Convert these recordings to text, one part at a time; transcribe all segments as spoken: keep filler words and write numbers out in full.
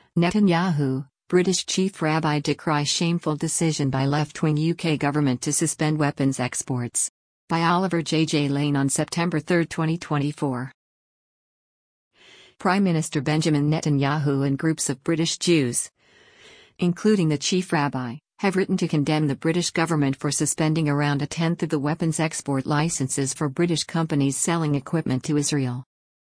Netanyahu, British Chief Rabbi decries shameful decision by left-wing U K government to suspend weapons exports. By Oliver J. J. Lane on September third, twenty twenty-four. Prime Minister Benjamin Netanyahu and groups of British Jews, including the Chief Rabbi, have written to condemn the British government for suspending around a tenth of the weapons export licenses for British companies selling equipment to Israel.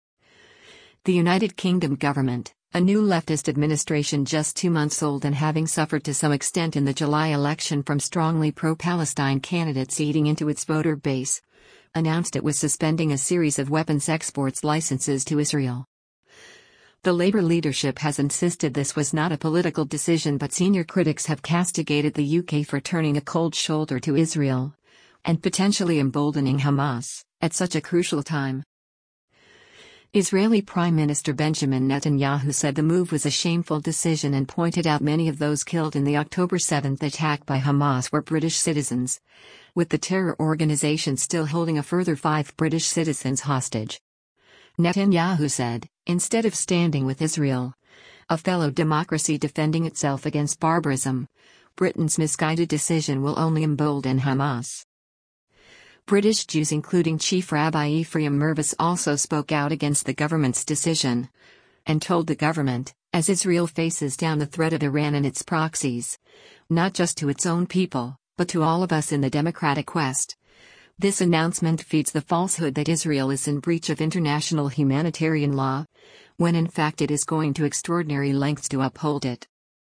The United Kingdom government, a new leftist administration just two months old and having suffered to some extent in the July election from strongly pro-Palestine candidates eating into its voter base, announced it was suspending a series of weapons exports licenses to Israel. The Labour leadership has insisted this was not a political decision, but senior critics have castigated the U K for turning a cold shoulder to Israel and potentially emboldening Hamas at such a crucial time. Israeli Prime Minister Benjamin Netanyahu said the move was a shameful decision and pointed out many of those killed in the October seventh attack by Hamas were British citizens, with the terror organization still holding a further five British citizens hostage. Netanyahu said, instead of standing with Israel, a fellow democracy defending itself against barbarism, Britain's misguided decision will only embolden Hamas. British Jews including Chief Rabbi Ephraim Mirvis also spoke out against the government's decision, and told the government, as Israel faces down the threat of Iran and its proxies, not just to its own people, but to all of us in the democratic West, this announcement feeds the falsehood that Israel is in breach of international humanitarian law, when in fact it is going to extraordinary lengths to uphold it.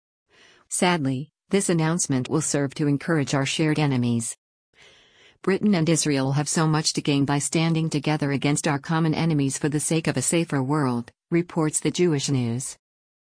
Sadly, this announcement will serve to encourage our shared enemies. Britain and Israel have so much to gain by standing together against our common enemies for the sake of a safer world, reports the Jewish News.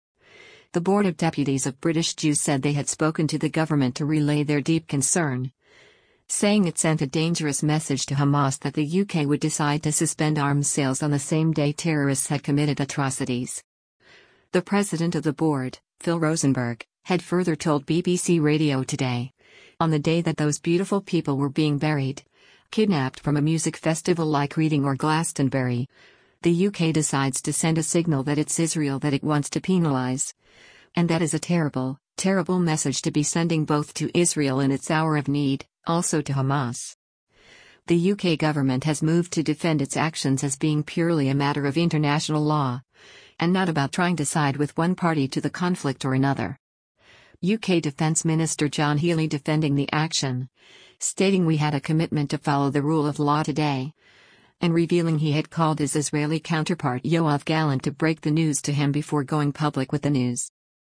The Board of Deputies of British Jews said they had spoken to the government to relay their deep concern, saying it sent a dangerous message to Hamas that the U K would decide to suspend arms sales on the same day terrorists had committed atrocities. The president of the board, Phil Rosenberg, had further told B B C Radio Today, on the day that those beautiful people were being buried, kidnapped from a music festival like Reading or Glastonbury, the U K decides to send a signal that it's Israel that it wants to penalize. And that is a terrible, terrible message to be sending both to Israel in its hour of need, also to Hamas. The U K government has moved to defend its actions as being purely a matter of international law, and not about trying to side with one party to the conflict or another. U K Defence Minister John Healey defending the action, stating we had a commitment to follow the rule of law today, and revealing he had called his Israeli counterpart Yoav Gallant to break the news to him before going public with the news.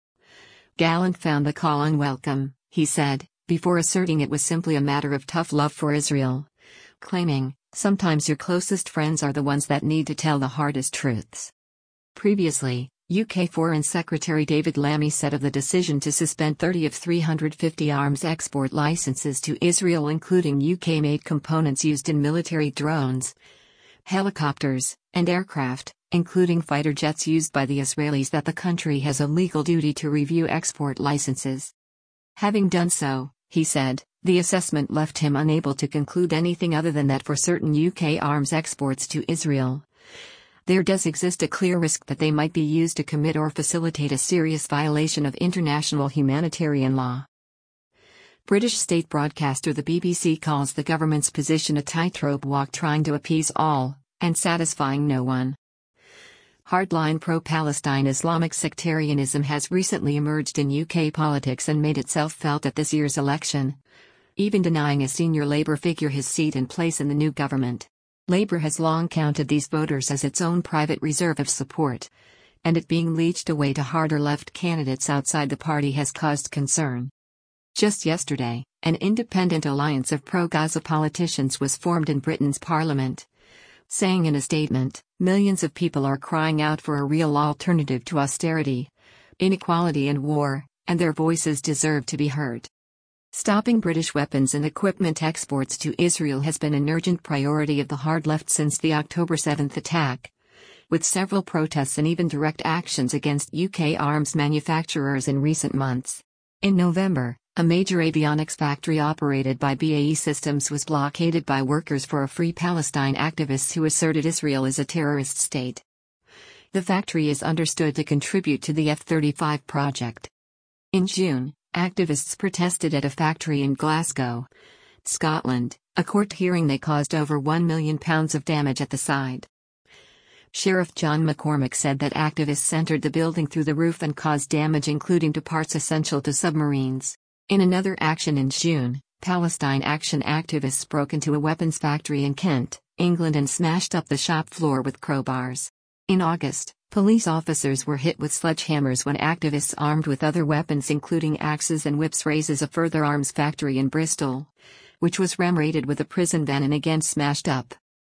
Gallant found the call unwelcome, he said, before asserting it was simply a matter of tough love for Israel, claiming, sometimes your closest friends are the ones that need to tell the hardest truths. Previously, U K Foreign Secretary David Lammy said of the decision to suspend thirty of three hundred fifty arms export licenses to Israel, including U K-made components used in military drones, helicopters, and aircraft, including fighter jets used by the Israelis, that the country has a legal duty to review export licenses. Having done so, he said, the assessment left him unable to conclude anything other than that for certain U K arms exports to Israel, there does exist a clear risk that they might be used to commit or facilitate a serious violation of international humanitarian law. British state broadcaster the B B C calls the government's position a tightrope walk trying to appease all, and satisfying no one. Hardline pro-Palestine Islamic sectarianism has recently emerged in U K politics and made itself felt at this year's election, even denying a senior Labour figure his seat and place in the new government. Labour has long counted these voters as its own private reserve of support, and it being leached away to harder left candidates outside the party has caused concern. Just yesterday, an independent alliance of pro-Gaza politicians was formed in Britain's parliament, saying in a statement, millions of people are crying out for a real alternative to austerity, inequality and war, and their voices deserve to be heard. Stopping British weapons and equipment exports to Israel has been an urgent priority of the hard left since the October seventh attack, with several protests and even direct actions against U K arms manufacturers in recent months. In November, a major avionics factory operated by B A E Systems was blockaded by workers for a Free Palestine activists who asserted Israel is a terrorist state. The factory is understood to contribute to the F thirty-five project. In June, activists protested at a factory in Glasgow, Scotland, a court hearing that caused over one million pounds of damage at the site. Sheriff John McCormack said that activists entered the building through the roof and caused damage including to parts essential to submarines. In another action in June, Palestine Action activists broke into a weapons factory in Kent, England and smashed up the shop floor with crowbars. In August, police officers were hit with sledgehammers when activists armed with other weapons including axes and whips razed a further arms factory in Bristol, which was ram-raided with a prison van and again smashed up.